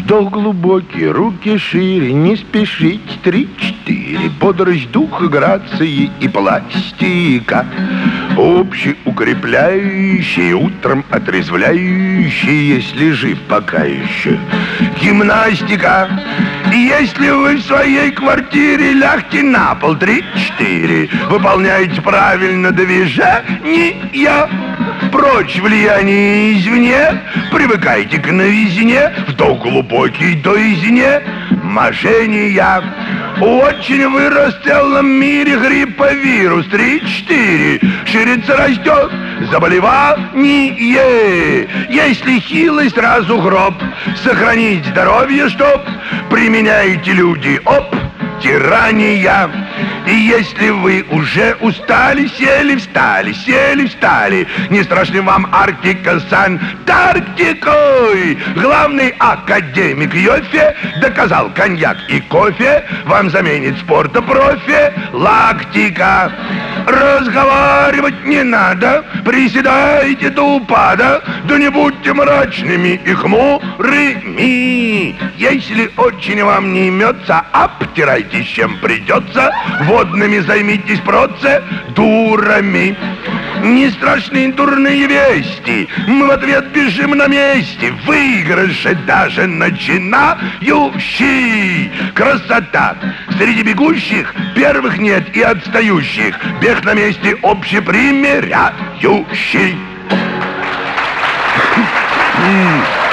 Вдох глубокий, руки шире, не спешить, 3-4. Бодрость духа, грации и пластика. Общеукрепляющие, утром отрезвляющие, если жив пока еще. Гимнастика. Если вы в своей квартире лягте на пол, 3-4. Выполняете правильно движения. Прочь влияние извне, привыкайте к новизне, вдох глубокий до изне, мошенния. Очень вырос в целом мире грипповирус, 3-4. Ширится, растет заболевание. Если хилый, сразу гроб. Сохранить здоровье, чтоб применяете люди, тирания. И если вы уже устали, сели, встали, не страшны вам Арктика с Антарктикой. Главный академик Йоффе доказал, коньяк и кофе вам заменит спорта профи лактика. Разговаривать не надо, приседайте до упада, да не будьте мрачными и хмурыми. Если очень вам не имется, обтирайтесь чем придется, водными займитесь процедурами. Не страшны дурные вести, мы в ответ бежим на месте, выигрыши даже начинающий. Красота! Среди бегущих первых нет и отстающих, бег на месте общепримиряющий.